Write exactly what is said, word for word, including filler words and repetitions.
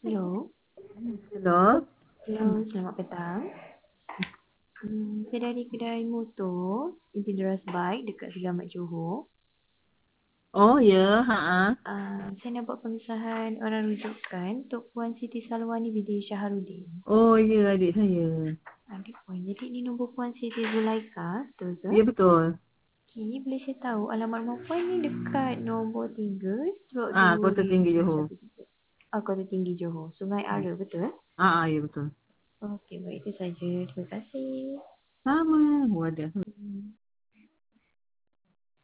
Hello. Hello? Hello, selamat petang. Hmm, saya dari kedai motor Intineras Bike dekat Segamat Johor. Oh ya, ha. Uh, saya nak buat pengesahan orang rujukan untuk Puan Siti Salwani binti Syaharudin. Oh ya, adik saya. Adik puan, jadi ini nombor Puan Siti Zulaika, betul ke? Ya betul. Okay, boleh saya tahu alamat rumah puan ni dekat nombor tiga, Strok Ah, dua Kota Tinggi lima Johor. satu tiga. Ah, Kota Tinggi Johor, Sungai Ara, betul? Ah, ah, ya betul. Okey, baik itu saja. Terima kasih. Sama. Wadah. Hmm.